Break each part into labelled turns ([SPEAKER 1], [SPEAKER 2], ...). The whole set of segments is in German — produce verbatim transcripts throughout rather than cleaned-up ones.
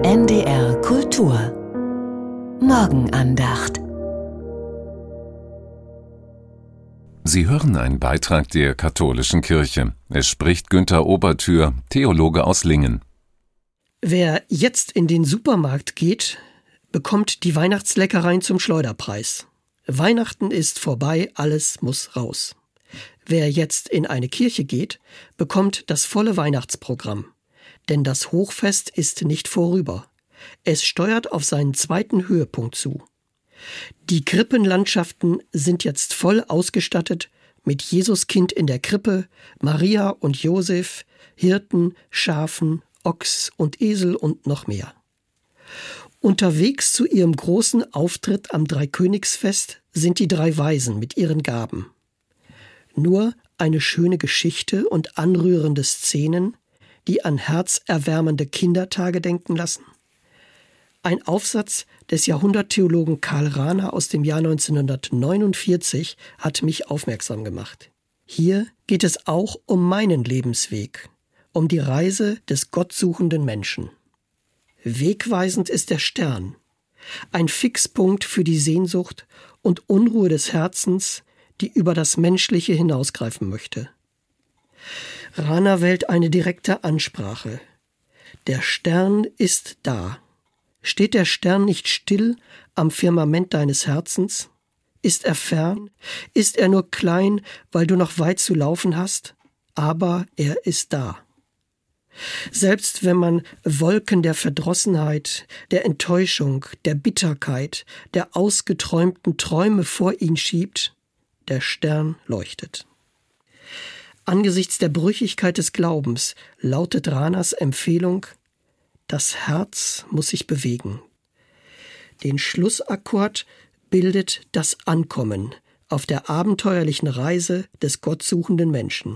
[SPEAKER 1] N D R Kultur Morgenandacht.
[SPEAKER 2] Sie hören einen Beitrag der Katholischen Kirche. Es spricht Günther Obertür, Theologe aus Lingen.
[SPEAKER 3] Wer jetzt in den Supermarkt geht, bekommt die Weihnachtsleckereien zum Schleuderpreis. Weihnachten ist vorbei, alles muss raus. Wer jetzt in eine Kirche geht, bekommt das volle Weihnachtsprogramm. Denn das Hochfest ist nicht vorüber. Es steuert auf seinen zweiten Höhepunkt zu. Die Krippenlandschaften sind jetzt voll ausgestattet mit Jesuskind in der Krippe, Maria und Josef, Hirten, Schafen, Ochs und Esel und noch mehr. Unterwegs zu ihrem großen Auftritt am Dreikönigsfest sind die drei Weisen mit ihren Gaben. Nur eine schöne Geschichte und anrührende Szenen, die an herzerwärmende Kindertage denken lassen. Ein Aufsatz des Jahrhunderttheologen Karl Rahner aus dem Jahr neunzehnhundertneunundvierzig hat mich aufmerksam gemacht. Hier geht es auch um meinen Lebensweg, um die Reise des gottsuchenden Menschen. Wegweisend ist der Stern, ein Fixpunkt für die Sehnsucht und Unruhe des Herzens, die über das Menschliche hinausgreifen möchte. Rahner wählt eine direkte Ansprache. Der Stern ist da. Steht der Stern nicht still am Firmament deines Herzens? Ist er fern? Ist er nur klein, weil du noch weit zu laufen hast? Aber er ist da. Selbst wenn man Wolken der Verdrossenheit, der Enttäuschung, der Bitterkeit, der ausgeträumten Träume vor ihn schiebt, der Stern leuchtet. Angesichts der Brüchigkeit des Glaubens lautet Rahners Empfehlung: Das Herz muss sich bewegen. Den Schlussakkord bildet das Ankommen auf der abenteuerlichen Reise des gottsuchenden Menschen.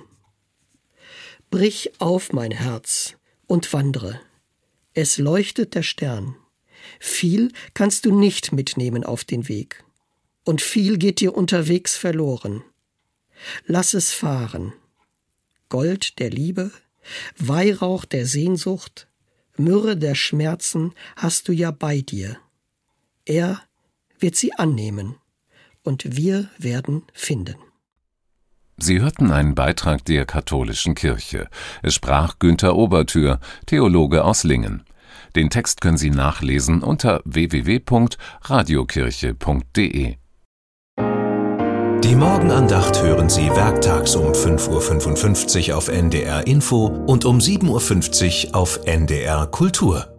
[SPEAKER 3] Brich auf, mein Herz, und wandre. Es leuchtet der Stern. Viel kannst du nicht mitnehmen auf den Weg. Und viel geht dir unterwegs verloren. Lass es fahren. Gold der Liebe, Weihrauch der Sehnsucht, Myrrhe der Schmerzen hast du ja bei dir. Er wird sie annehmen und wir werden finden.
[SPEAKER 2] Sie hörten einen Beitrag der Katholischen Kirche. Es sprach Günther Obertür, Theologe aus Lingen. Den Text können Sie nachlesen unter w w w punkt radiokirche punkt d e.
[SPEAKER 4] Die Morgenandacht hören Sie werktags um fünf Uhr fünfundfünfzig auf N D R Info und um sieben Uhr fünfzig auf N D R Kultur.